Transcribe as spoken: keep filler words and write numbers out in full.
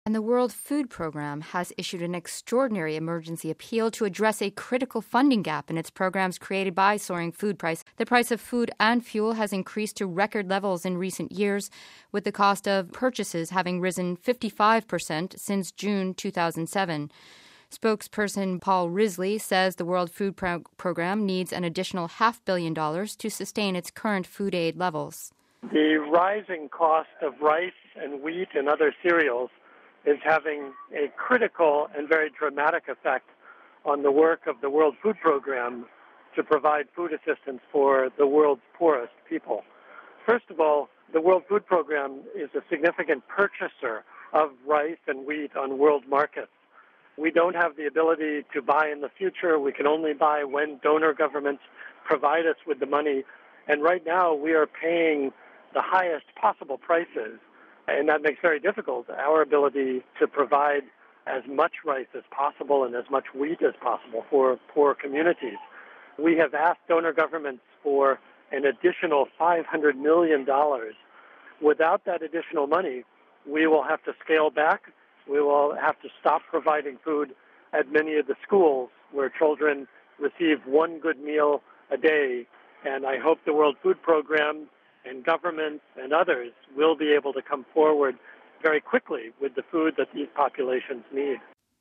And the World Food Program has issued an extraordinary emergency appeal to address a critical funding gap in its programs created by soaring food price. The price of food and fuel has increased to record levels in recent years, with the cost of purchases having risen fifty-five percent since June two thousand seven. Spokesperson Paul Risley says the World Food Pro- Program needs an additional half billion dollars to sustain its current food aid levels. The rising cost of rice and wheat and other cereals is having a critical and very dramatic effect on the work of the World Food Program to provide food assistance for the world's poorest people. First of all, the World Food Program is a significant purchaser of rice and wheat on world markets. We don't have the ability to buy in the future. We can only buy when donor governments provide us with the money. And right now we are paying the highest possible prices, and that makes very difficult our ability to provide as much rice as possible and as much wheat as possible for poor communities. We have asked donor governments for an additional five hundred million dollars. Without that additional money, we will have to scale back. We will have to stop providing food at many of the schools where children receive one good meal a day. And I hope the World Food Program and governments and others will be able to come forward very quickly with the food that these populations need.